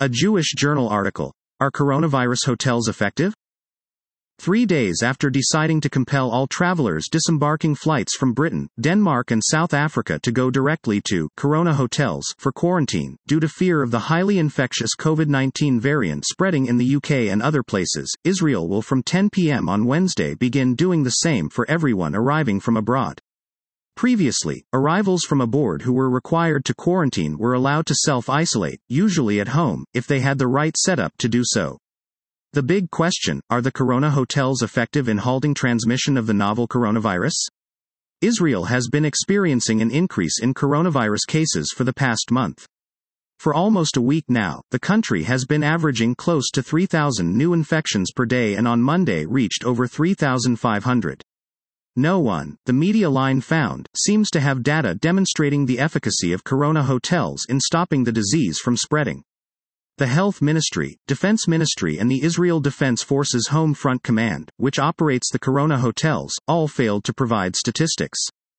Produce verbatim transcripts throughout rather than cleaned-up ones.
A Jewish Journal article. Are coronavirus hotels effective? Three days after deciding to compel all travelers disembarking flights from Britain, Denmark and South Africa to go directly to Corona hotels for quarantine, due to fear of the highly infectious COVID nineteen variant spreading in the U K and other places, Israel will from ten p m on Wednesday begin doing the same for everyone arriving from abroad. Previously, arrivals from aboard who were required to quarantine were allowed to self-isolate, usually at home, if they had the right setup to do so. The big question, are the Corona hotels effective in halting transmission of the novel coronavirus? Israel has been experiencing an increase in coronavirus cases for the past month. For almost a week now, the country has been averaging close to three thousand new infections per day and on Monday reached over three thousand five hundred. No one, the media line found, seems to have data demonstrating the efficacy of Corona hotels in stopping the disease from spreading. The Health Ministry, Defense Ministry and the Israel Defense Forces Home Front Command, which operates the Corona hotels, all failed to provide statistics.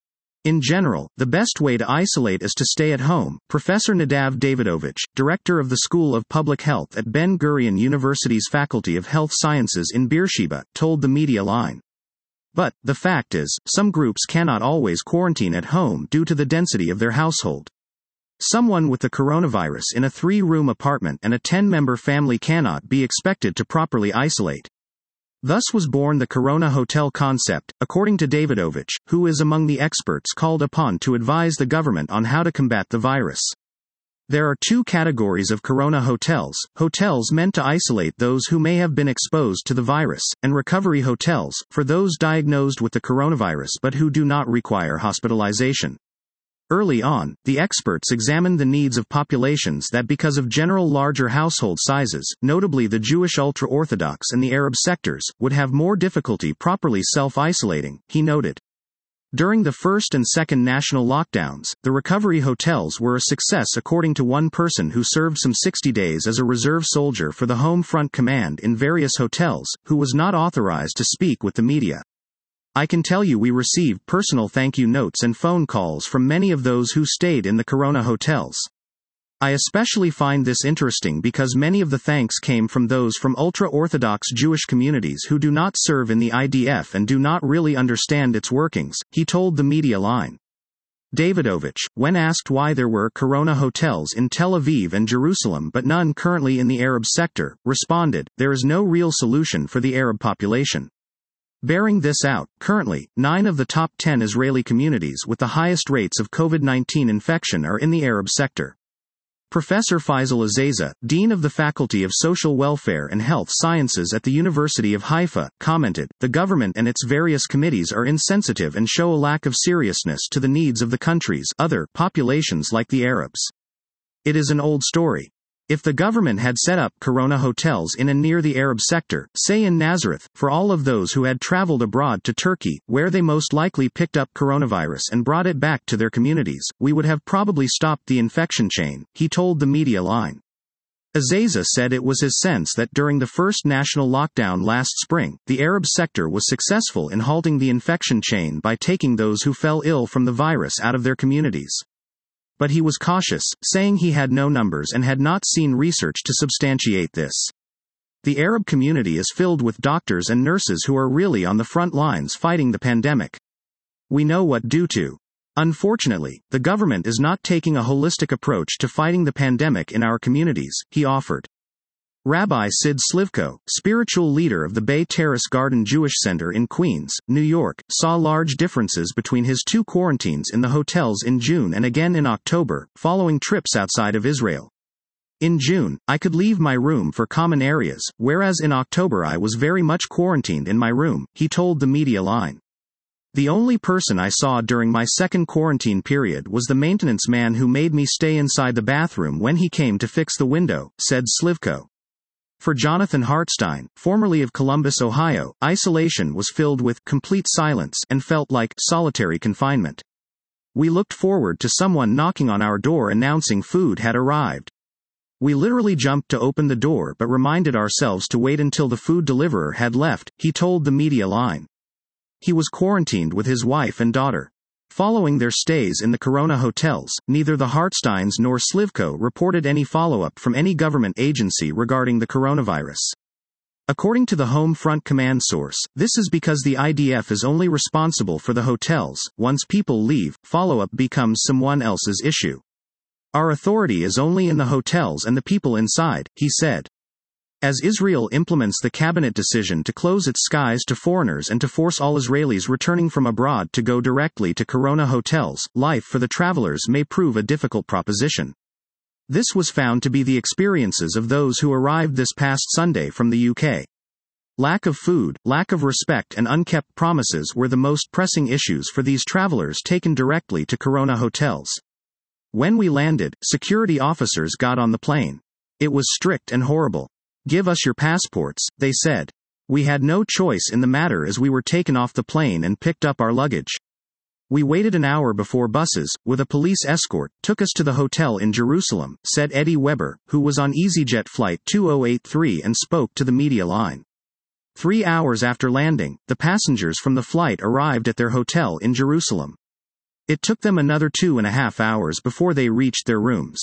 In general, the best way to isolate is to stay at home, Professor Nadav Davidovich, director of the School of Public Health at Ben-Gurion University's Faculty of Health Sciences in Beersheba, told the media line. But, the fact is, some groups cannot always quarantine at home due to the density of their household. Someone with the coronavirus in a three-room apartment and a ten-member family cannot be expected to properly isolate. Thus was born the Corona hotel concept, according to Davidovich, who is among the experts called upon to advise the government on how to combat the virus. There are two categories of Corona hotels: hotels meant to isolate those who may have been exposed to the virus, and recovery hotels, for those diagnosed with the coronavirus but who do not require hospitalization. Early on, the experts examined the needs of populations that because of general larger household sizes, notably the Jewish ultra-Orthodox and the Arab sectors, would have more difficulty properly self-isolating, he noted. During the first and second national lockdowns, the recovery hotels were a success according to one person who served some sixty days as a reserve soldier for the Home Front Command in various hotels, who was not authorized to speak with the media. I can tell you we received personal thank you notes and phone calls from many of those who stayed in the Corona hotels. I especially find this interesting because many of the thanks came from those from ultra-Orthodox Jewish communities who do not serve in the I D F and do not really understand its workings, he told the media line. Davidovich, when asked why there were Corona hotels in Tel Aviv and Jerusalem but none currently in the Arab sector, responded, there is no real solution for the Arab population. Bearing this out, currently, nine of the top ten Israeli communities with the highest rates of COVID nineteen infection are in the Arab sector. Professor Faisal Azaza, Dean of the Faculty of Social Welfare and Health Sciences at the University of Haifa, commented, the government and its various committees are insensitive and show a lack of seriousness to the needs of the country's other populations like the Arabs. It is an old story. If the government had set up Corona hotels in and near the Arab sector, say in Nazareth, for all of those who had traveled abroad to Turkey, where they most likely picked up coronavirus and brought it back to their communities, we would have probably stopped the infection chain, he told the media line. Azaza said it was his sense that during the first national lockdown last spring, the Arab sector was successful in halting the infection chain by taking those who fell ill from the virus out of their communities. But he was cautious, saying he had no numbers and had not seen research to substantiate this. The Arab community is filled with doctors and nurses who are really on the front lines fighting the pandemic. We know what due to. Unfortunately, the government is not taking a holistic approach to fighting the pandemic in our communities, he offered. Rabbi Sid Slivko, spiritual leader of the Bay Terrace Garden Jewish Center in Queens, New York, saw large differences between his two quarantines in the hotels in June and again in October, following trips outside of Israel. In June, I could leave my room for common areas, whereas in October I was very much quarantined in my room, he told the media line. The only person I saw during my second quarantine period was the maintenance man who made me stay inside the bathroom when he came to fix the window, said Slivko. For Jonathan Hartstein, formerly of Columbus, Ohio, isolation was filled with complete silence and felt like solitary confinement. We looked forward to someone knocking on our door announcing food had arrived. We literally jumped to open the door but reminded ourselves to wait until the food deliverer had left, he told the media line. He was quarantined with his wife and daughter. Following their stays in the Corona hotels, neither the Hartsteins nor Slivko reported any follow-up from any government agency regarding the coronavirus. According to the Home Front Command source, this is because the I D F is only responsible for the hotels. Once people leave, follow-up becomes someone else's issue. Our authority is only in the hotels and the people inside, he said. As Israel implements the cabinet decision to close its skies to foreigners and to force all Israelis returning from abroad to go directly to Corona hotels, life for the travelers may prove a difficult proposition. This was found to be the experiences of those who arrived this past Sunday from the U K. Lack of food, lack of respect and unkept promises were the most pressing issues for these travelers taken directly to Corona hotels. When we landed, security officers got on the plane. It was strict and horrible. "Give us your passports," they said. We had no choice in the matter as we were taken off the plane and picked up our luggage. We waited an hour before buses, with a police escort, took us to the hotel in Jerusalem, said Eddie Weber, who was on EasyJet Flight two oh eight three and spoke to the media line. Three hours after landing, the passengers from the flight arrived at their hotel in Jerusalem. It took them another two and a half hours before they reached their rooms.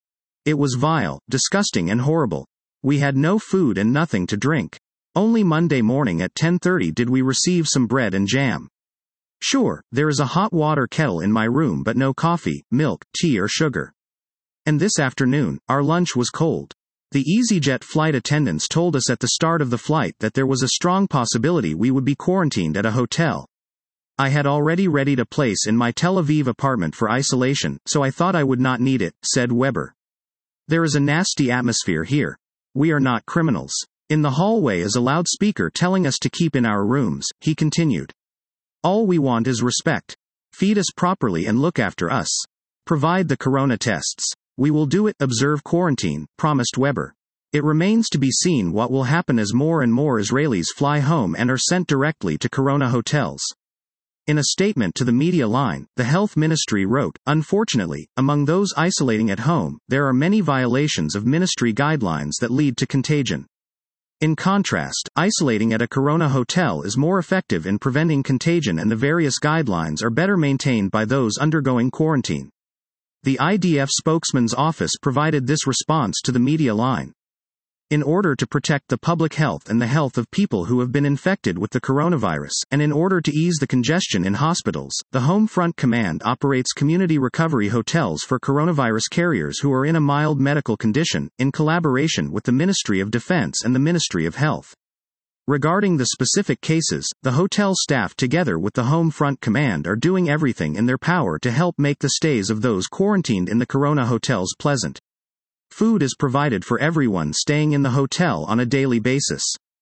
It was vile, disgusting and horrible. We had no food and nothing to drink. Only Monday morning at ten thirty did we receive some bread and jam. Sure, there is a hot water kettle in my room but no coffee, milk, tea or sugar. And this afternoon, our lunch was cold. The EasyJet flight attendants told us at the start of the flight that there was a strong possibility we would be quarantined at a hotel. I had already readied a place in my Tel Aviv apartment for isolation, so I thought I would not need it, said Weber. There is a nasty atmosphere here. We are not criminals. In the hallway is a loudspeaker telling us to keep in our rooms, he continued. All we want is respect. Feed us properly and look after us. Provide the corona tests. We will do it, observe quarantine, promised Weber. It remains to be seen what will happen as more and more Israelis fly home and are sent directly to corona hotels. In a statement to the media line, the health ministry wrote, "Unfortunately, among those isolating at home, there are many violations of ministry guidelines that lead to contagion. In contrast, isolating at a corona hotel is more effective in preventing contagion and the various guidelines are better maintained by those undergoing quarantine." The I D F spokesman's office provided this response to the media line. In order to protect the public health and the health of people who have been infected with the coronavirus, and in order to ease the congestion in hospitals, the Home Front Command operates community recovery hotels for coronavirus carriers who are in a mild medical condition, in collaboration with the Ministry of Defense and the Ministry of Health. Regarding the specific cases, the hotel staff together with the Home Front Command are doing everything in their power to help make the stays of those quarantined in the corona hotels pleasant. Food is provided for everyone staying in the hotel on a daily basis.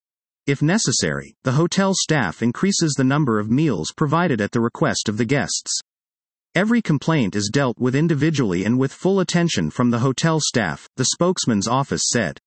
If necessary, the hotel staff increases the number of meals provided at the request of the guests. Every complaint is dealt with individually and with full attention from the hotel staff, the spokesman's office said.